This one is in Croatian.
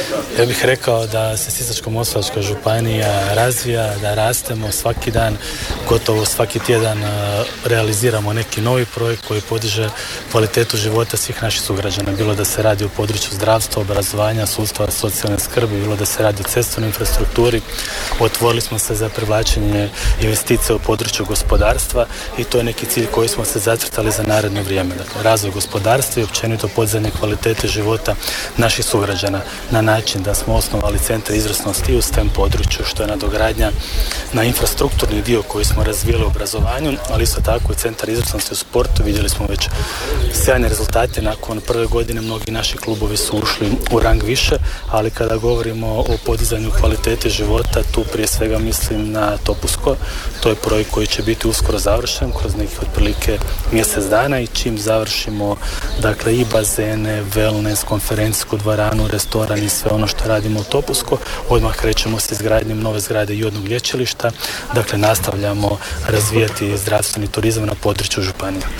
Ja bih rekao da se Sisačko-moslavačka županija razvija, da rastemo svaki dan, gotovo svaki tjedan realiziramo neki novi projekt koji podiže kvalitetu života svih naših sugrađana. Bilo da se radi o području zdravstva, obrazovanja, sustava socijalne skrbi, bilo da se radi o cestovnoj infrastrukturi. Otvorili smo se za privlačenje investicija u području gospodarstva i to je neki cilj koji smo se zacrtali za naredno vrijeme. Dakle, razvoj gospodarstva i općenito podizanje kvalitete života naših sugrađana na način da smo osnovali centar izvrsnosti u STEM području, što je nadogradnja na infrastrukturni dio koji smo razvijeli u obrazovanju, ali isto tako i centar izvrsnosti u sportu. Vidjeli smo već sjajne rezultate. Nakon prve godine mnogi naši klubovi su ušli u rang više, ali kada govorimo o podizanju kvalitete života, tu prije svega mislim na Topusko. To je projekt koji će biti uskoro završen kroz nekih otprilike mjesec dana i čim završimo dakle i bazene, wellness, konferencijsku dvoranu, restoran i sve ono što radimo u Topusko, odmah krećemo s izgradnjom nove zgrade i jednog lječilišta. Dakle, nastavljamo razvijati zdravstveni turizam na području županije.